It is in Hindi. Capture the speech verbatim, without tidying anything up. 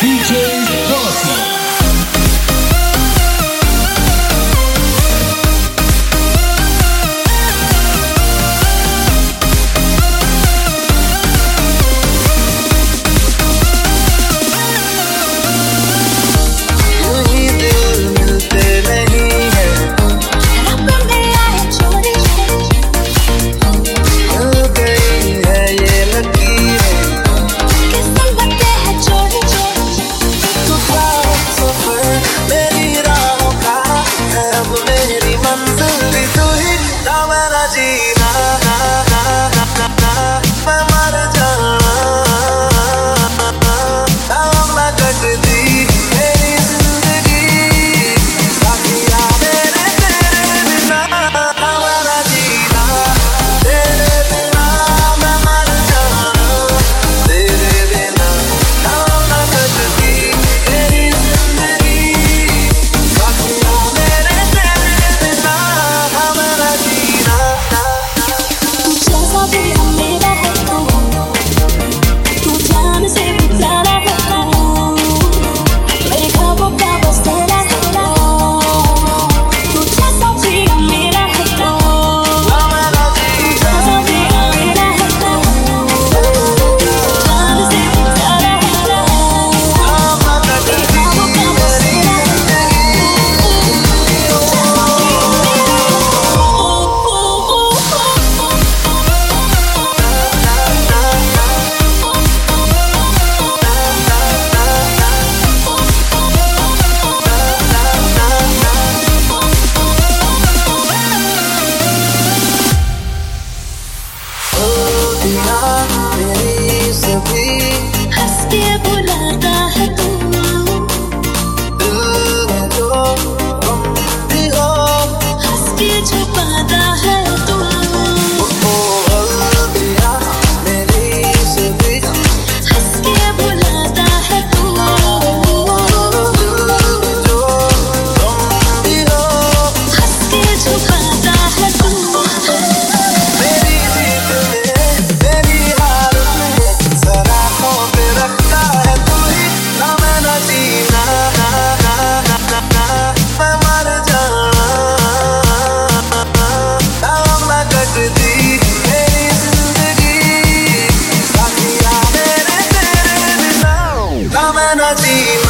मेरी सभी हंस के बुलाता है तू, दिल में जो गम भी हो हंस के छुपाता है तू। ओ गलतियां मेरी सभी हंस के बुलाता है तू, दिल में जो गम भी हो हंस के छुपाता है तू। Coming, I see.